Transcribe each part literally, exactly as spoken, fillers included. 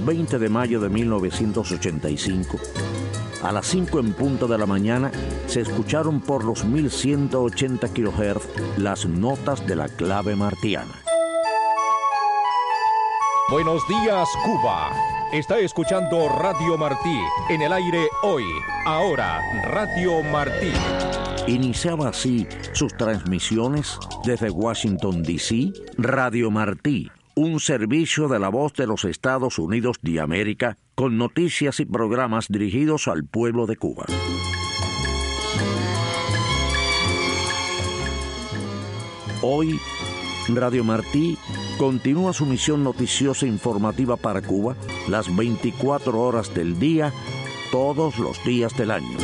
veinte de mayo de mil novecientos ochenta y cinco, a las cinco en punto de la mañana, se escucharon por los mil ciento ochenta kilohertz las notas de la clave martiana. Buenos días, Cuba. Está escuchando Radio Martí. En el aire hoy. Ahora, Radio Martí. Iniciaba así sus transmisiones desde Washington, D C, Radio Martí, un servicio de la voz de los Estados Unidos de América, con noticias y programas dirigidos al pueblo de Cuba. Hoy, Radio Martí continúa su misión noticiosa e informativa para Cuba las veinticuatro horas del día, todos los días del año.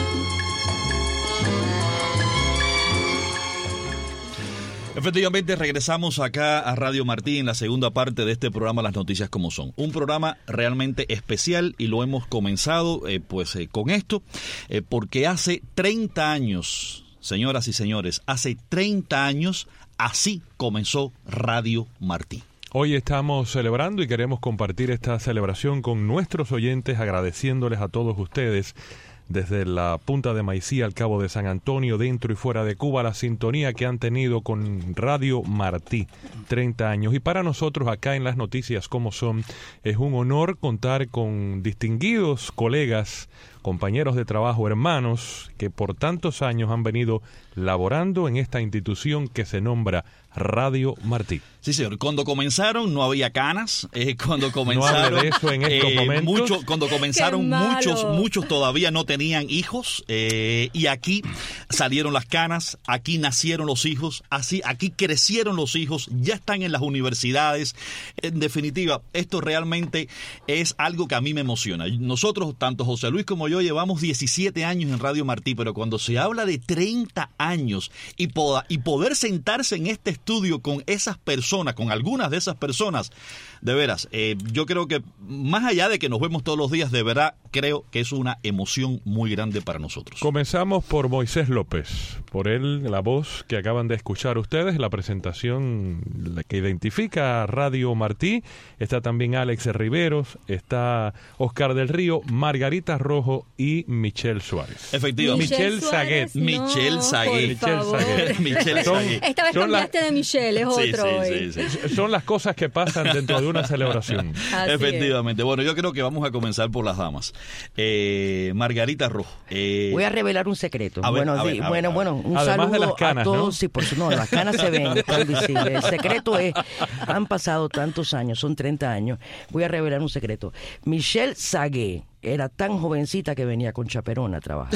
Efectivamente, regresamos acá a Radio Martí en la segunda parte de este programa Las Noticias Como Son. Un programa realmente especial y lo hemos comenzado eh, pues eh, con esto, eh, porque hace treinta años, señoras y señores, hace treinta años así comenzó Radio Martí. Hoy estamos celebrando y queremos compartir esta celebración con nuestros oyentes, agradeciéndoles a todos ustedes desde la punta de Maicí al cabo de San Antonio, dentro y fuera de Cuba, la sintonía que han tenido con Radio Martí, treinta años. Y para nosotros acá en Las Noticias Como Son, es un honor contar con distinguidos colegas, compañeros de trabajo, hermanos, que por tantos años han venido laborando en esta institución que se nombra Radio Martí. Sí, señor. Cuando comenzaron no había canas. Eh, cuando comenzaron, no hable de eso en estos eh, momentos. Mucho, cuando comenzaron muchos, muchos todavía no tenían hijos. Eh, y aquí salieron las canas, aquí nacieron los hijos, así, aquí crecieron los hijos, ya están en las universidades. En definitiva, esto realmente es algo que a mí me emociona. Nosotros, tanto José Luis como yo, llevamos diecisiete años en Radio Martí, pero cuando se habla de treinta años y, poda, y poder sentarse en este estudio con esas personas, con algunas de esas personas, de veras, eh, yo creo que más allá de que nos vemos todos los días, de verdad creo que es una emoción muy grande para nosotros. Comenzamos por Moisés López, por él, la voz que acaban de escuchar ustedes, la presentación la que identifica a Radio Martí. Está también Alex Riveros, está Oscar del Río, Margarita Rojo y Michelle Suárez. Efectivamente. Michelle Saguet. No, Michelle Saguet. Michelle Saguet. Michelle Son, Saguet. Esta vez cambiaste la... de Michelle, es sí, otro sí, hoy. sí, sí. Son las cosas que pasan dentro de una celebración. Así Efectivamente. Es. Bueno, yo creo que vamos a comenzar por las damas. Eh, Margarita Rojo. Eh, Voy a revelar un secreto. A ver, bueno, a ver, di, a ver, bueno, a ver. bueno, un Además saludo de las canas, a todos. ¿no? Sí, por su, no, las canas se ven, están visibles. El secreto es, han pasado tantos años, son treinta años. Voy a revelar un secreto. Michelle Saguet era tan jovencita que venía con chaperona a trabajar.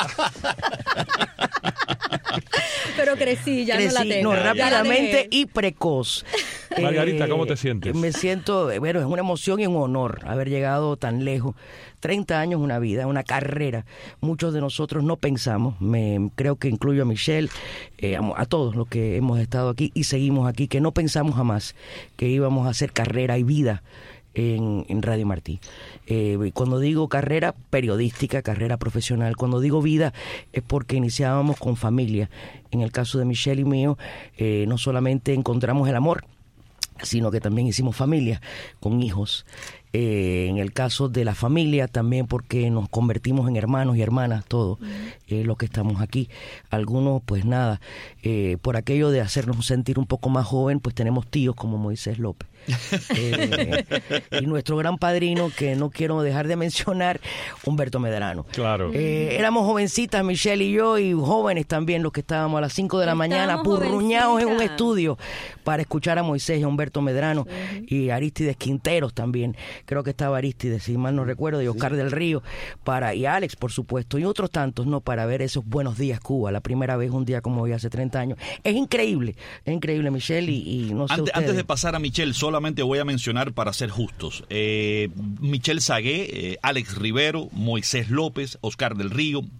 Pero crecí, ya Crecí, no la tengo. no, Ya la rápidamente dejé. y precoz. Margarita, ¿cómo te sientes? Me siento, bueno, es una emoción y un honor haber llegado tan lejos. treinta años, una vida, una carrera. Muchos de nosotros no pensamos, me creo que incluyo a Michelle, eh, a, a todos los que hemos estado aquí y seguimos aquí, que no pensamos jamás que íbamos a hacer carrera y vida en, en Radio Martí. Eh, cuando digo carrera periodística, carrera profesional, cuando digo vida es porque iniciábamos con familia. En el caso de Michelle y mío, eh, no solamente encontramos el amor, sino que también hicimos familia con hijos. Eh, en el caso de la familia también porque nos convertimos en hermanos y hermanas todos eh, los que estamos aquí. Algunos pues nada, eh, por aquello de hacernos sentir un poco más joven, pues tenemos tíos como Moisés López. Eh, y nuestro gran padrino, que no quiero dejar de mencionar, Humberto Medrano. Claro. Eh, éramos jovencitas, Michelle y yo, y jóvenes también, los que estábamos a las cinco de la Estábamos mañana, purruñados en un jovencitas. estudio para escuchar a Moisés y a Humberto Medrano, uh-huh. y Aristides Quinteros también. Creo que estaba Aristides, si mal no recuerdo, y Oscar sí. del Río, para, y Alex, por supuesto, y otros tantos, ¿no? Para ver esos Buenos Días Cuba, la primera vez, un día como hoy, hace treinta años. Es increíble, es increíble, Michelle, y, y no sé antes, ustedes. Antes de pasar a Michelle, solamente voy a mencionar para ser justos. Eh, Michelle Saguet, eh, Alex Rivero, Moisés López, Oscar del Río,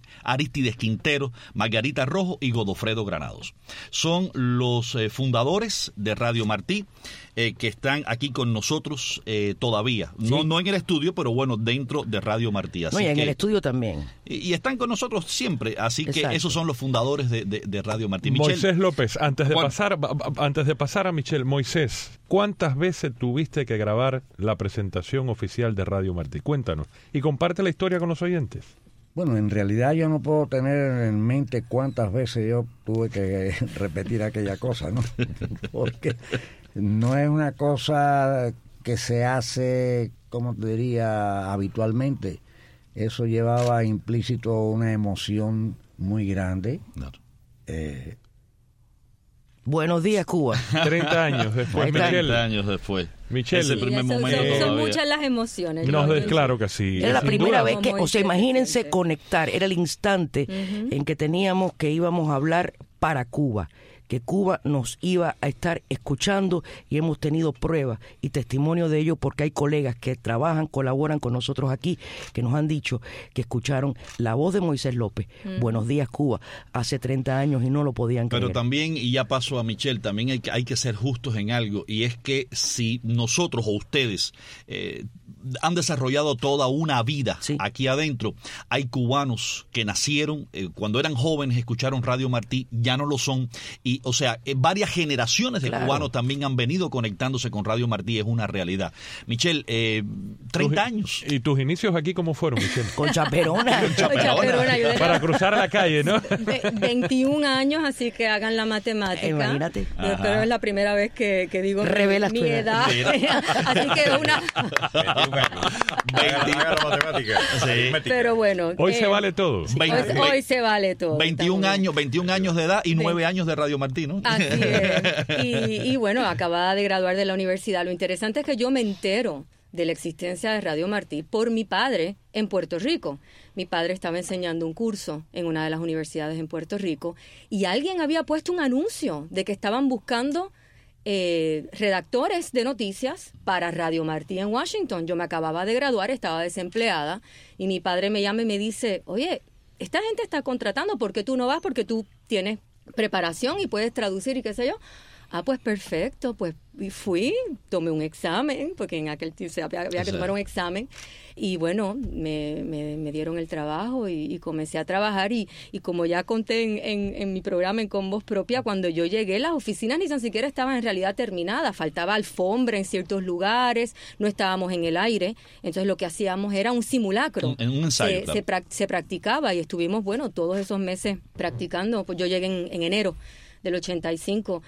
Aristides Quintero, Margarita Rojo y Godofredo Granados. Son los eh, fundadores de Radio Martí, eh, que están aquí con nosotros eh, todavía. Sí. No, no en el estudio, pero bueno, dentro de Radio Martí. Así no, y en que, el estudio también. Y, y están con nosotros siempre, así Exacto. que esos son los fundadores de, de, de Radio Martí. Moisés Michelle, López, antes de, Juan, pasar, antes de pasar a Michelle, Moisés, ¿cuántas veces tuviste que grabar la presentación oficial de Radio Martí? Cuéntanos y comparte la historia con los oyentes. Bueno, en realidad yo no puedo tener en mente cuántas veces yo tuve que repetir aquella cosa, ¿no? Porque no es una cosa que se hace, como te diría, habitualmente. Eso llevaba implícito una emoción muy grande. No. Eh, Buenos días, Cuba. treinta años después. treinta años después. Michelle, ese sí, primer son, momento son, son todavía. muchas las emociones. No, yo, es claro que sí. Era la Sin primera duda. vez que, o sea, imagínense conectar, era el instante uh-huh. en que teníamos que íbamos a hablar para Cuba, que Cuba nos iba a estar escuchando y hemos tenido pruebas y testimonio de ello porque hay colegas que trabajan, colaboran con nosotros aquí, que nos han dicho que escucharon la voz de Moisés López, mm. Buenos días Cuba, hace treinta años y no lo podían creer. Pero también, y ya paso a Michelle, también hay que, hay que ser justos en algo, y es que si nosotros o ustedes eh, han desarrollado toda una vida sí. aquí adentro, hay cubanos que nacieron, eh, cuando eran jóvenes escucharon Radio Martí, ya no lo son, y o sea, eh, varias generaciones de claro. cubanos también han venido conectándose con Radio Martí, es una realidad. Michelle, eh, treinta años. ¿Y tus inicios aquí cómo fueron, Michelle? Con chaperona. Con chaperona. Para cruzar la calle, ¿no? veintiún años, así que hagan la matemática. Eh, imagínate. Yo creo que es la primera vez que, que digo Revelas mi, mi edad. Así que una... Sí. Pero bueno. Hoy eh, se vale todo. Hoy, hoy se vale todo. veintiún también. años, veintiún años de edad y nueve años de Radio Martí, ¿no? Así es. Y, y bueno, acababa de graduar de la universidad. Lo interesante es que yo me entero de la existencia de Radio Martí por mi padre en Puerto Rico. Mi padre estaba enseñando un curso en una de las universidades en Puerto Rico y alguien había puesto un anuncio de que estaban buscando eh, redactores de noticias para Radio Martí en Washington. Yo me acababa de graduar, estaba desempleada y mi padre me llama y me dice, oye, esta gente está contratando, ¿por qué tú no vas? Porque tú tienes preparación y puedes traducir y qué sé yo. Ah, pues perfecto, pues fui, tomé un examen, porque en aquel tiempo había, había que tomar un examen, y bueno, me, me, me dieron el trabajo y, y comencé a trabajar, y, y como ya conté en, en, en mi programa en Con Voz Propia, cuando yo llegué, las oficinas ni tan siquiera estaban en realidad terminadas, faltaba alfombra en ciertos lugares, no estábamos en el aire, entonces lo que hacíamos era un simulacro. En un ensayo, se, claro. se, pra, se practicaba y estuvimos, bueno, todos esos meses practicando, pues yo llegué en, en enero del ochenta y cinco.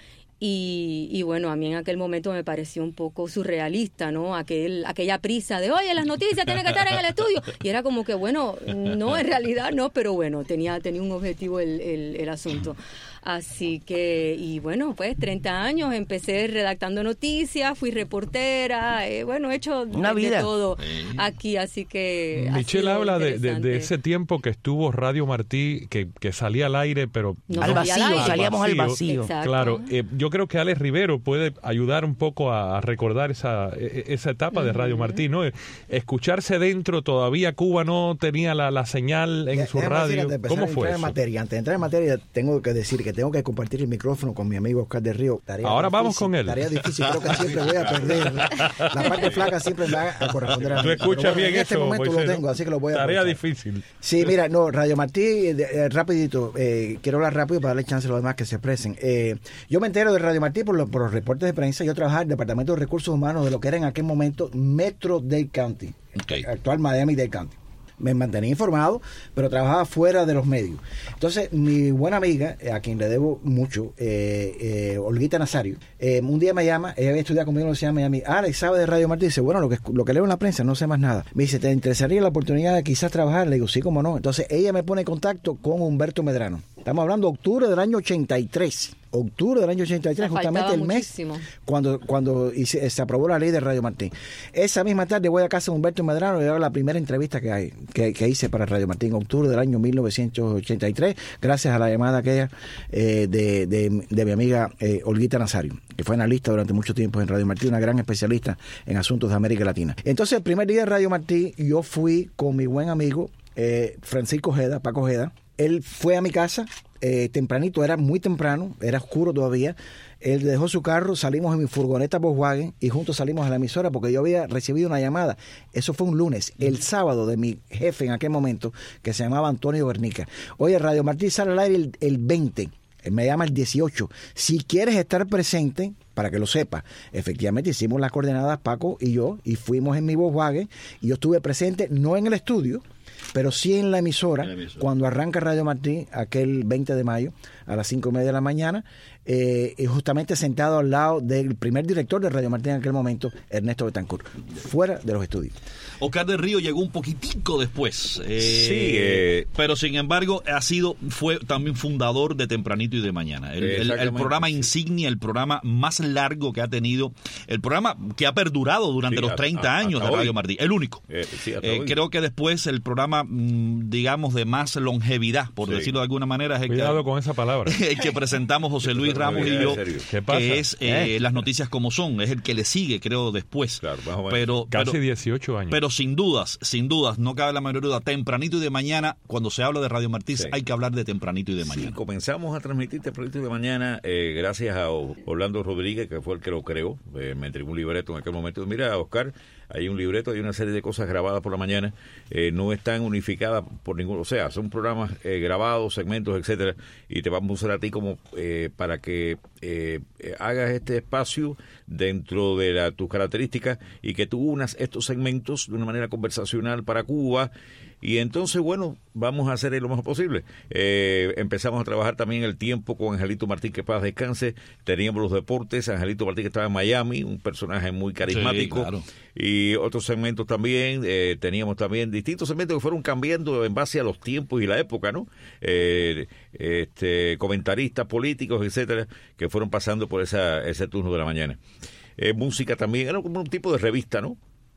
Y, y bueno, a mí en aquel momento me pareció un poco surrealista, ¿no? Aquel, aquella prisa de, oye, las noticias tienen que estar en el estudio. Y era como que, bueno, no, en realidad no, pero bueno, tenía, tenía un objetivo el, el, el asunto. Así que, y bueno, pues treinta años, empecé redactando noticias, fui reportera, eh, bueno, he hecho Una de, vida. de todo aquí, así que... Michelle habla de, de, de ese tiempo que estuvo Radio Martí, que, que salía al aire, pero... No, al vacío, al salíamos vacío. al vacío. Exacto. Claro, eh, yo creo que Alex Rivero puede ayudar un poco a, a recordar esa, esa etapa de Radio Martí, ¿no? Escucharse dentro, todavía Cuba no tenía la, la señal en Ya, su déjame radio. decir, antes de ¿Cómo empezar a fue entrar en eso? materia, antes de entrar en materia, tengo que decir que tengo que compartir el micrófono con mi amigo Oscar del Río. Tarea Ahora difícil, vamos con él. Tarea difícil, creo que siempre voy a perder. La parte flaca siempre me va a corresponder a mí. Tú escuchas Pero bueno, bien en este eso, momento Moisés, lo ¿no? tengo, así que lo voy a Tarea aprovechar. difícil. Sí, mira, no, Radio Martí, eh, eh, rapidito, eh, quiero hablar rápido para darle chance a los demás que se expresen. Eh, yo me entero de Radio Martí por, lo, por los reportes de prensa. Yo trabajaba en el Departamento de Recursos Humanos de lo que era en aquel momento Metro-Dade County, Okay. actual Miami-Dade County. Me mantenía informado, pero trabajaba fuera de los medios. Entonces, mi buena amiga, a quien le debo mucho, eh, eh, Olguita Nazario, eh, un día me llama, ella había estudiado conmigo en la Universidad de Miami. Alex, ¿sabe de Radio Martí? Dice, bueno, lo que, lo que leo en la prensa, no sé más nada. Me dice, ¿te interesaría la oportunidad de quizás trabajar? Le digo, sí, cómo no. Entonces, ella me pone en contacto con Humberto Medrano. Estamos hablando de octubre del año ochenta y tres. Octubre del año ochenta y tres, Me justamente faltaba el mes muchísimo. cuando cuando hice- se aprobó la ley de Radio Martí. Esa misma tarde voy a casa de Humberto Medrano y hago la primera entrevista que hay que, que hice para Radio Martí en octubre del año mil novecientos ochenta y tres, gracias a la llamada aquella eh, de, de, de mi amiga eh, Olguita Nazario, que fue analista durante mucho tiempo en Radio Martí, una gran especialista en asuntos de América Latina. Entonces, el primer día de Radio Martí, yo fui con mi buen amigo eh, Francisco Ojeda, Paco Ojeda. Él fue a mi casa eh, tempranito, era muy temprano, era oscuro todavía. Él dejó su carro, salimos en mi furgoneta Volkswagen y juntos salimos a la emisora porque yo había recibido una llamada. Eso fue un lunes. El sábado de mi jefe en aquel momento, que se llamaba Antonio Bernica. Oye, Radio Martí sale al aire el, el veinte. Él me llama el dieciocho. Si quieres estar presente, para que lo sepa, efectivamente hicimos las coordenadas Paco y yo y fuimos en mi Volkswagen y yo estuve presente, no en el estudio, pero sí en la emisora, en la emisora. Cuando arranca Radio Martí, aquel veinte de mayo, a las cinco y media de la mañana, eh, y justamente sentado al lado del primer director de Radio Martí en aquel momento, Ernesto Betancourt, fuera de los estudios. Oscar del Río llegó un poquitico después, eh, sí, eh, pero sin embargo ha sido fue también fundador de Tempranito y de Mañana, el, el, el programa sí. insignia, el programa más largo que ha tenido, el programa que ha perdurado durante sí, los treinta a, años de Radio hoy. Martí, el único. Eh, sí, eh, creo que después el programa, digamos, de más longevidad, por sí. decirlo de alguna manera, es el Cuidado que, con esa palabra. el que presentamos José Luis Ramos y yo, que es eh, ¿Eh? Las Noticias Como Son, es el que le sigue, creo, después. Claro, pero, Casi pero, dieciocho años. Pero sin dudas, sin dudas, no cabe la menor duda, Tempranito y de Mañana, cuando se habla de Radio Martí, sí. hay que hablar de Tempranito y de Mañana. Sí, comenzamos a transmitir Tempranito y de Mañana eh, gracias a Orlando Rodríguez, que fue el que lo creó, eh, me entregó un libreto en aquel momento. Mira, Oscar, hay un libreto, hay una serie de cosas grabadas por la mañana, eh, no están unificadas por ninguno, o sea, son programas eh, grabados, segmentos, etcétera, y te vamos a usar a ti como eh, para que eh, eh, hagas este espacio dentro de la, tus características y que tú unas estos segmentos de una manera conversacional para Cuba. Y entonces, bueno, vamos a hacer lo mejor posible. Eh, empezamos a trabajar también el tiempo con Angelito Martí, que paz descanse. Teníamos los deportes, Angelito Martí, que estaba en Miami, un personaje muy carismático. Sí, claro. Y otros segmentos también. Eh, teníamos también distintos segmentos que fueron cambiando en base a los tiempos y la época, ¿no? Eh, este, comentaristas políticos, etcétera, que fueron pasando por esa, ese turno de la mañana. Eh, música también, era como un tipo de revista, ¿no?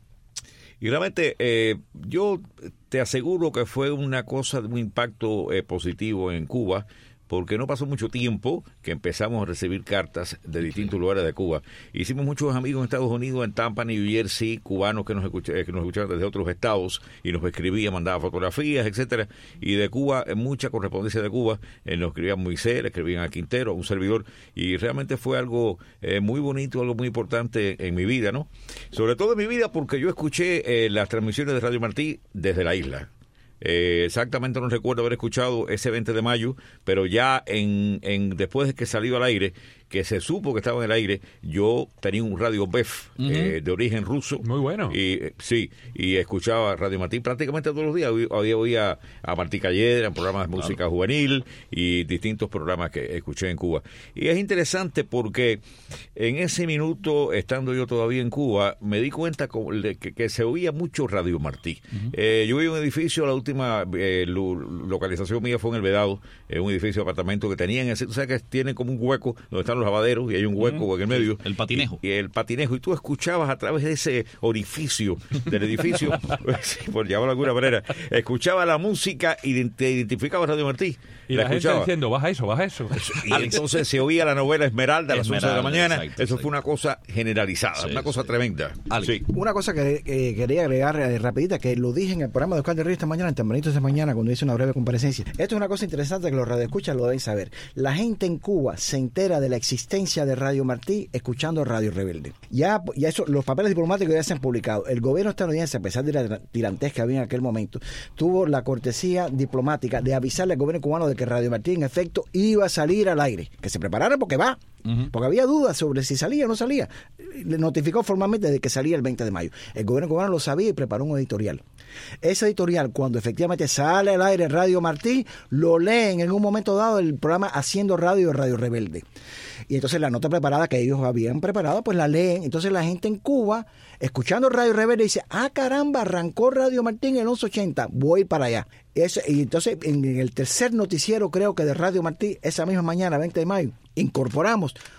Y realmente eh, yo te aseguro que fue una cosa de un impacto eh, positivo en Cuba, porque no pasó mucho tiempo que empezamos a recibir cartas de distintos lugares de Cuba. Hicimos muchos amigos en Estados Unidos, en Tampa, New Jersey, cubanos que nos, escuch- que nos escuchaban desde otros estados y nos escribían, mandaban fotografías, etcétera. Y de Cuba, mucha correspondencia de Cuba, eh, nos escribían Moisés, le escribían a Quintero, a un servidor, y realmente fue algo eh, muy bonito, algo muy importante en mi vida, ¿no? Sobre todo en mi vida porque yo escuché eh, las transmisiones de Radio Martí desde la isla. Eh, exactamente no recuerdo haber escuchado ese veinte de mayo, pero ya en, en después de que salió al aire, que se supo que estaba en el aire, yo tenía un radio B E F uh-huh. eh, de origen ruso. Muy bueno. Y eh, sí, y escuchaba Radio Martí prácticamente todos los días. Hoy oía a Martí Calledra en programas de música claro. juvenil y distintos programas que escuché en Cuba. Y es interesante porque en ese minuto, estando yo todavía en Cuba, me di cuenta que, que se oía mucho Radio Martí. Uh-huh. Eh, yo vi un edificio, la última eh, lo, localización mía fue en El Vedado, eh, un edificio de apartamento que tenían, o sea que tiene como un hueco donde están los lavaderos y hay un hueco uh-huh. en el medio. El patinejo. Y, y el patinejo. Y tú escuchabas a través de ese orificio del edificio, por llamarlo de alguna manera, escuchaba la música y te identificaba Radio Martí. Y la, la gente diciendo, baja eso, baja eso. Y entonces se oía la novela Esmeralda a las once de la mañana. Exacto, eso exacto. fue una cosa generalizada, sí, una cosa sí. tremenda. Sí. Una cosa que eh, quería agregar eh, rapidita, que lo dije en el programa de Oscar del Río esta mañana, en Tempranito esta mañana, cuando hice una breve comparecencia. Esto es una cosa interesante que los radioescuchas lo deben saber. La gente en Cuba se entera de la existencia de Radio Martí escuchando Radio Rebelde. Ya, ya eso, los papeles diplomáticos ya se han publicado. El gobierno estadounidense, a pesar de la tirantez que había en aquel momento, tuvo la cortesía diplomática de avisarle al gobierno cubano de que Radio Martí en efecto iba a salir al aire, que se preparara porque va, uh-huh. porque había dudas sobre si salía o no salía. Le notificó formalmente de que salía el veinte de mayo. El gobierno cubano lo sabía y preparó un editorial. Ese editorial, cuando efectivamente sale al aire Radio Martí, lo leen en un momento dado el programa Haciendo Radio de Radio Rebelde. Y entonces la nota preparada que ellos habían preparado, pues la leen. Entonces la gente en Cuba, escuchando Radio Rebelde, dice, ah, caramba, arrancó Radio Martí en el once ochenta, voy para allá. Eso, y entonces en el tercer noticiero, creo que de Radio Martí, esa misma mañana, veinte de mayo, incorporamos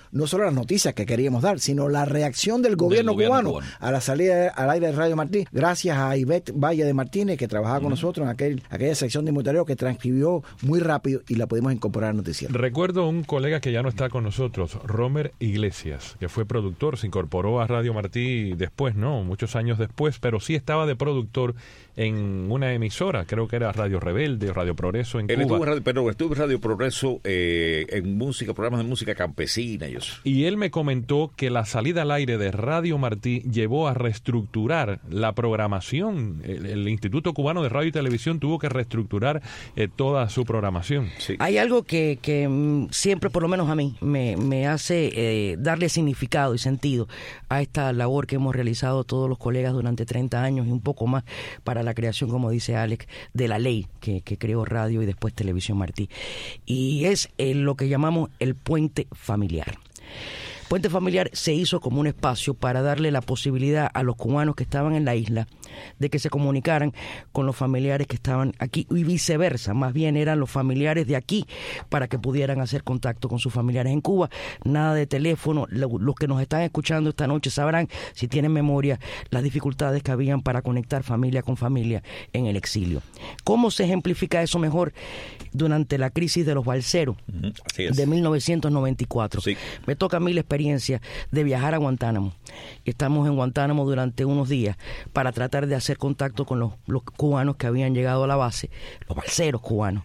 no solo las noticias que queríamos dar, sino la reacción del gobierno, del gobierno cubano, cubano a la salida al aire de Radio Martí, gracias a Ivette Valle de Martínez, que trabajaba uh-huh. con nosotros en aquel, aquella sección de monitoreo, que transcribió muy rápido y la pudimos incorporar al noticiero. Recuerdo un colega que ya no está con nosotros, Romer Iglesias, que fue productor, se incorporó a Radio Martí después, ¿no? Muchos años después, pero sí estaba de productor en una emisora, creo que era Radio Rebelde, Radio Progreso en Él Cuba. Estuvo en radio, pero estuvo en Radio Progreso eh, en música, programas de música campesina y eso. Y él me comentó que la salida al aire de Radio Martí llevó a reestructurar la programación. El, el Instituto Cubano de Radio y Televisión tuvo que reestructurar eh, toda su programación. Sí. Hay algo que, que mm, siempre, por lo menos a mí, me, me hace eh, darle significado y sentido a esta labor que hemos realizado todos los colegas durante treinta años y un poco más para la creación, como dice Alex, de la ley que, que creó Radio y después Televisión Martí. Y es eh, lo que llamamos el puente familiar. Puente Familiar se hizo como un espacio para darle la posibilidad a los cubanos que estaban en la isla de que se comunicaran con los familiares que estaban aquí y viceversa, más bien eran los familiares de aquí para que pudieran hacer contacto con sus familiares en Cuba. Nada de teléfono. Los que nos están escuchando esta noche sabrán, si tienen memoria, las dificultades que habían para conectar familia con familia en el exilio. ¿Cómo se ejemplifica eso mejor? Durante la crisis de los balseros uh-huh. Así es. De mil novecientos noventa y cuatro. Sí. Me toca a mí la experiencia de viajar a Guantánamo. Estamos en Guantánamo durante unos días para tratar de hacer contacto con los, los cubanos que habían llegado a la base, los balseros cubanos.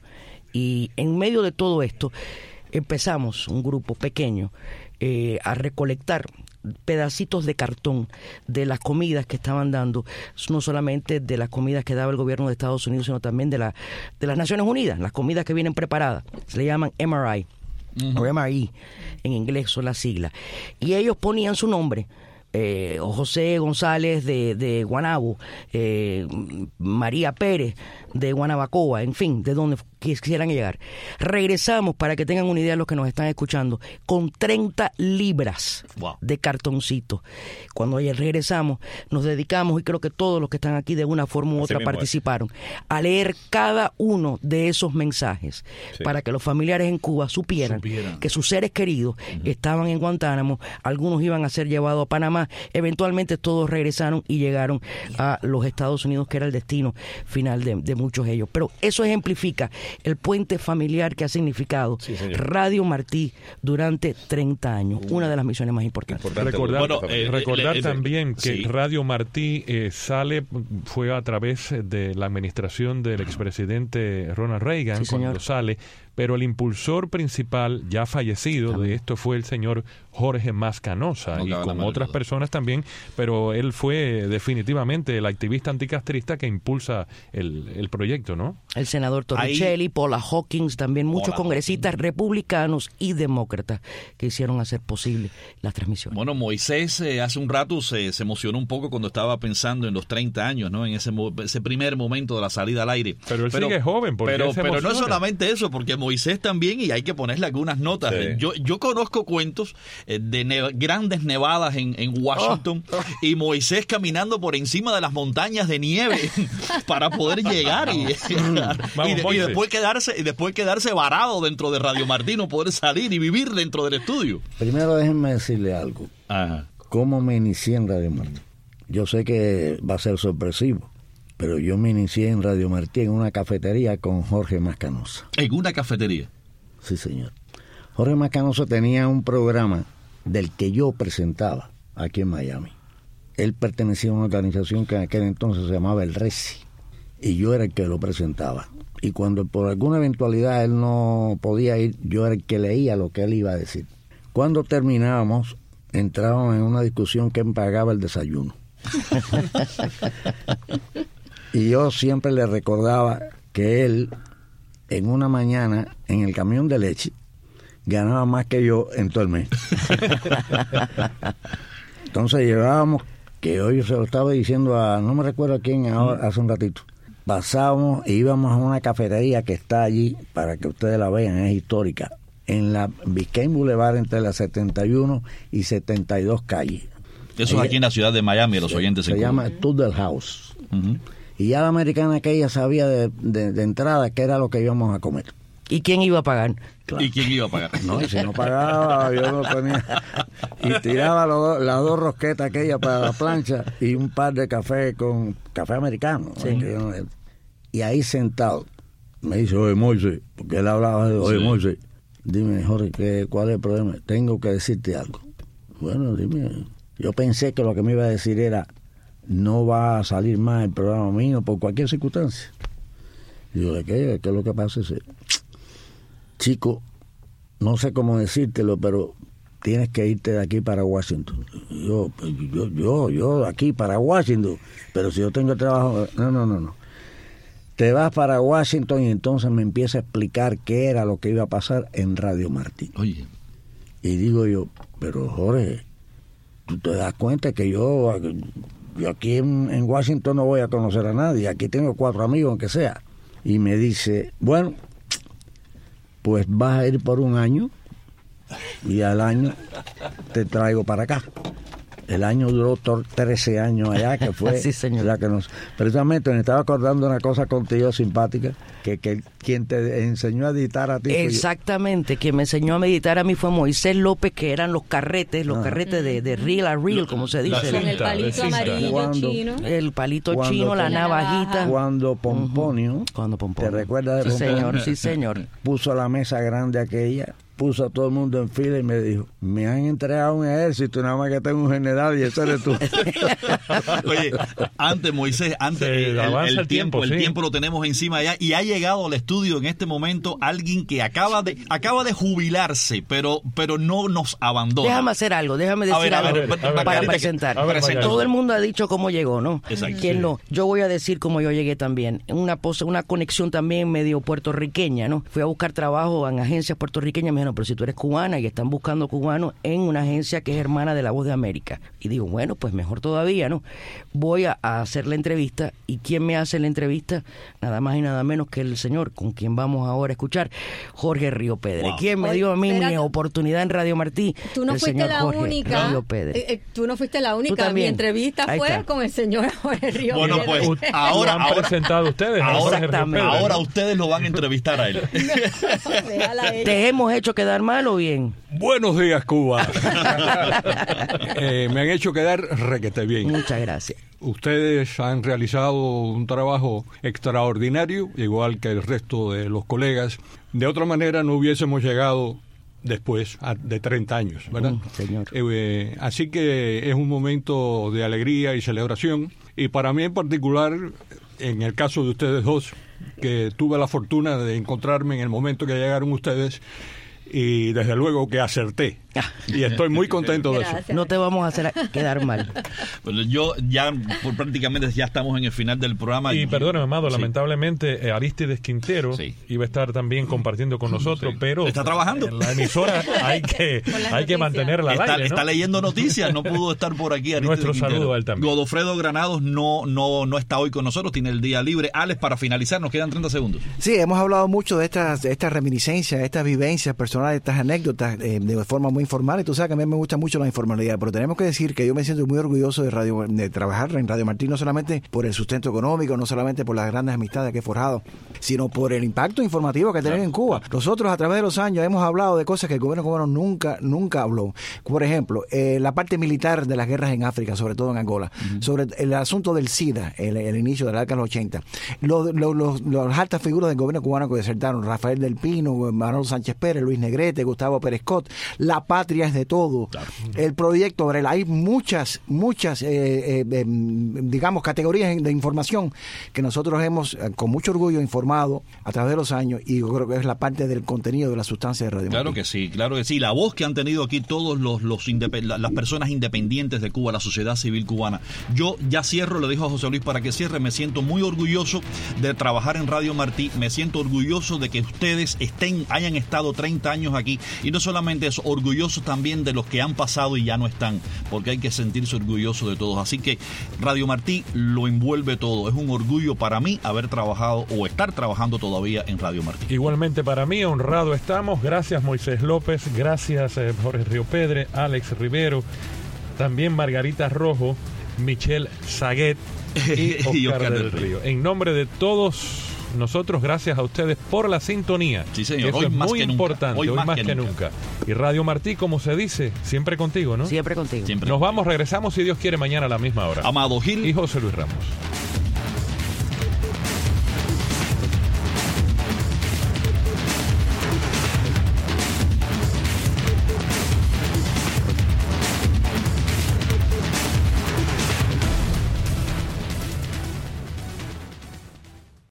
Y en medio de todo esto empezamos un grupo pequeño eh, a recolectar pedacitos de cartón de las comidas que estaban dando, no solamente de las comidas que daba el gobierno de Estados Unidos, sino también de, la, de las Naciones Unidas, las comidas que vienen preparadas, se le llaman M R I, uh-huh. o M R I, en inglés son las siglas, y ellos ponían su nombre. Eh, José González de, de Guanabo, eh, María Pérez de Guanabacoa, en fin, de donde quisieran llegar. Regresamos, para que tengan una idea los que nos están escuchando, con treinta libras wow. de cartoncito. Cuando regresamos, nos dedicamos, y creo que todos los que están aquí de una forma u otra participaron, es. a leer cada uno de esos mensajes, sí. para que los familiares en Cuba supieran, supieran. que sus seres queridos uh-huh. estaban en Guantánamo, algunos iban a ser llevados a Panamá, eventualmente todos regresaron y llegaron a los Estados Unidos, que era el destino final de, de muchos de ellos. Pero eso ejemplifica el puente familiar que ha significado sí, Radio Martí durante treinta años, uh, una de las misiones más importantes. Importante. Recordar, bueno, eh, recordar eh, también que sí. Radio Martí eh, sale, fue a través de la administración del expresidente Ronald Reagan, sí, cuando sale, pero el impulsor principal, ya fallecido, de esto fue el señor Jorge Mascanosa, no, y con otras duda. personas también, pero él fue definitivamente el activista anticastrista que impulsa el, el proyecto, ¿no? El senador Torricelli, Ahí, Paula Hawkins, también muchos Paula congresistas Hawkins. republicanos y demócratas que hicieron hacer posible las transmisiones. Bueno, Moisés eh, hace un rato se, se emocionó un poco cuando estaba pensando en los treinta años, ¿no? En ese, ese primer momento de la salida al aire. Pero él pero, sigue joven, porque pero, pero no es solamente eso, porque Moisés también, y hay que ponerle algunas notas. Sí. Yo, yo conozco cuentos eh, de ne- grandes nevadas en, en Washington oh, oh. y Moisés caminando por encima de las montañas de nieve para poder llegar y, Vamos, y, de, y después quedarse y después quedarse varado dentro de Radio Martí, no poder salir y vivir dentro del estudio. Primero déjenme decirle algo. Ajá. ¿Cómo me inicié en Radio Martí? Yo sé que va a ser sorpresivo, pero yo me inicié en Radio Martí en una cafetería con Jorge Mascanosa. ¿En una cafetería? Sí, señor. Jorge Mascanosa tenía un programa del que yo presentaba aquí en Miami. Él pertenecía a una organización que en aquel entonces se llamaba el RECI, y yo era el que lo presentaba. Y cuando por alguna eventualidad él no podía ir, yo era el que leía lo que él iba a decir. Cuando terminábamos, entrábamos en una discusión quién pagaba el desayuno. Y yo siempre le recordaba que él, en una mañana, en el camión de leche, ganaba más que yo en todo el mes. Entonces llevábamos, que hoy se lo estaba diciendo a, no me recuerdo a quién ahora, hace un ratito, pasábamos e íbamos a una cafetería que está allí, para que ustedes la vean, es histórica, en la Biscayne Boulevard, entre la setenta y uno y setenta y dos calles. Eso es aquí en la ciudad de Miami, los oyentes se, se llama Tuttle House. Uh-huh. Y ya la americana que ella sabía de, de, de entrada que era lo que íbamos a comer. ¿Y quién iba a pagar? Claro. ¿Y quién iba a pagar? No, y si no pagaba, yo no tenía. Y tiraba los, las dos rosquetas aquellas para la plancha y un par de café con café americano. Sí. ¿No? Y ahí sentado, me dice, oye, Moisés, porque él hablaba de, oye, sí. Moisés, dime, Jorge, ¿qué, ¿cuál es el problema? Tengo que decirte algo. Bueno, dime. Yo pensé que lo que me iba a decir era, no va a salir más el programa mío por cualquier circunstancia. Digo, ¿de qué? ¿Qué es lo que pasa? Ese? Chico, no sé cómo decírtelo, pero tienes que irte de aquí para Washington. Yo, yo, yo, yo, aquí para Washington, pero si yo tengo trabajo, no, no, no, no. Te vas para Washington y entonces me empieza a explicar qué era lo que iba a pasar en Radio Martí. Oye. Y digo yo, pero Jorge, tú te das cuenta que yo, yo aquí en, en Washington no voy a conocer a nadie, aquí tengo cuatro amigos, aunque sea. Y me dice, bueno, pues vas a ir por un año y al año te traigo para acá. El año duró trece años allá, que fue sí, señor. La que nos... Precisamente me estaba acordando una cosa contigo simpática, que, que quien te enseñó a editar a ti. Exactamente, quien me enseñó a meditar a mí fue Moisés López, que eran los carretes, los ah. carretes de, de reel a reel, como se dice. Con el palito amarillo cuando, chino. El palito cuando, chino, la navajita. Cuando Pomponio, uh-huh. cuando Pomponio. ¿te recuerdas de sí, Pomponio? Señor, sí, señor. Puso la mesa grande aquella, puso a todo el mundo en fila y me dijo, me han entregado un ejército, nada más que tengo un general y ese eres tú. Oye, antes Moisés, antes sí, el, el, el tiempo, tiempo el sí. tiempo lo tenemos encima allá y ha llegado al estudio en este momento alguien que acaba de acaba de jubilarse, pero pero no nos abandona. Déjame hacer algo, déjame decir ver, algo ver, ver, para Margarita, presentar. Que, ver, todo el mundo ha dicho cómo llegó, ¿no? Exacto. ¿Quién sí. no? Yo voy a decir cómo yo llegué también. Una pose, una conexión también medio puertorriqueña, ¿no? Fui a buscar trabajo en agencias puertorriqueñas, me dijeron, pero si tú eres cubana y están buscando cubanos en una agencia que es hermana de La Voz de América. Y digo, bueno, pues mejor todavía, ¿no? Voy a, a hacer la entrevista. ¿Y quién me hace la entrevista? Nada más y nada menos que el señor con quien vamos ahora a escuchar, Jorge Río Pedre. Wow. ¿Quién me Oye, dio a mí espérate. mi oportunidad en Radio Martí? Tú no el fuiste la Jorge única. Río Pedre. Eh, eh, tú no fuiste la única. Mi entrevista Ahí fue está. con el señor Jorge Río bueno, Pedre. Bueno, pues ahora han ahora, presentado ustedes. Ahora, Pedre, ahora ustedes lo van a entrevistar a él. ¿Te hemos hecho quedar mal o bien? Buenos días, Cuba. eh, me han hecho quedar requete bien. Muchas gracias. Ustedes han realizado un trabajo extraordinario, igual que el resto de los colegas. De otra manera no hubiésemos llegado después de treinta años, ¿verdad? Mm, señor. Eh, así que es un momento de alegría y celebración. Y para mí en particular, en el caso de ustedes dos, que tuve la fortuna de encontrarme en el momento que llegaron ustedes, y desde luego que acerté. Y estoy muy contento de eso. No te vamos a hacer quedar mal. Bueno, yo ya por prácticamente ya estamos en el final del programa. Y perdóname, Amado, sí. lamentablemente eh, Aristides Quintero sí. iba a estar también compartiendo con nosotros, sí. pero está trabajando. En la emisora hay que hay que mantenerla al está, aire, ¿no? Está leyendo noticias, no pudo estar por aquí. Aristides Nuestro Quintero. saludo a él también. Godofredo Granados no no no está hoy con nosotros, tiene el día libre. Alex, para finalizar, nos quedan treinta segundos. Sí, hemos hablado mucho de estas de estas reminiscencias, de estas vivencias personales, estas anécdotas eh, de forma muy informal, y tú sabes que a mí me gusta mucho la informalidad, pero tenemos que decir que yo me siento muy orgulloso de radio de trabajar en Radio Martí, no solamente por el sustento económico, no solamente por las grandes amistades que he forjado, sino por el impacto informativo que tenemos en Cuba. Nosotros a través de los años hemos hablado de cosas que el gobierno cubano nunca nunca habló. Por ejemplo, eh, la parte militar de las guerras en África, sobre todo en Angola, uh-huh. sobre el asunto del SIDA, el, el inicio de la década de los ochenta, los, los, los, los altas figuras del gobierno cubano que desertaron, Rafael del Pino, Manuel Sánchez Pérez, Luis Negrete, Gustavo Pérez Cot, la patria es de todo, claro. el proyecto Varela, hay muchas, muchas, eh, eh, eh, digamos, categorías de información que nosotros hemos, eh, con mucho orgullo, informado a través de los años, y yo creo que es la parte del contenido de la sustancia de Radio Claro Martí. que sí, claro que sí. La voz que han tenido aquí todos los, los independ- las personas independientes de Cuba, la sociedad civil cubana. Yo ya cierro, le dijo a José Luis para que cierre, me siento muy orgulloso de trabajar en Radio Martí, me siento orgulloso de que ustedes estén, hayan estado treinta años aquí, y no solamente eso, orgulloso también de los que han pasado y ya no están, porque hay que sentirse orgulloso de todos. Así que Radio Martí lo envuelve todo. Es un orgullo para mí haber trabajado o estar trabajando todavía en Radio Martí. Igualmente para mí, honrado estamos. Gracias Moisés López, gracias eh, Jorge Río Pedre, Alex Rivero, también Margarita Rojo, Michelle Saguet y Oscar, y Oscar del, del Río. Río. En nombre de todos nosotros gracias a ustedes por la sintonía. Sí, señor. Eso Hoy es más muy que nunca. importante, Hoy hoy, más más que que, nunca. nunca. Y Radio Martí, como se dice, siempre contigo, ¿no? Siempre contigo. Siempre. Nos vamos, regresamos si Dios quiere mañana a la misma hora. Amado Gil. Y José Luis Ramos.